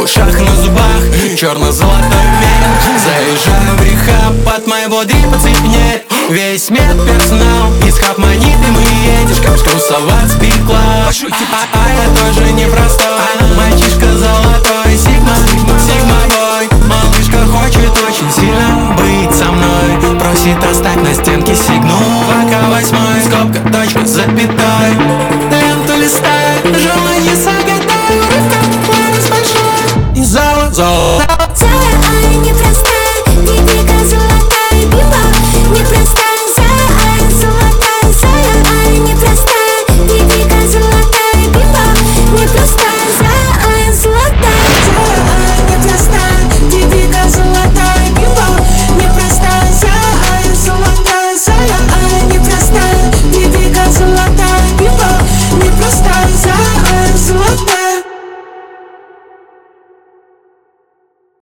ушах, на зубах черно-золотой мель. Заезжаю в рехаб, от моей воды поцепенеть. Весь медперсонал из хапманиты мы едешь, как тусовать пикла. Я тоже непростой, мальчишка золотой. Сигма-бой, малышка хочет очень сильно быть со мной. Просит оставь на стенке сигну. Пока 8, скобка, точка, запятой. Ленту листай, желание загадай. Рывка, планус большой. И зала.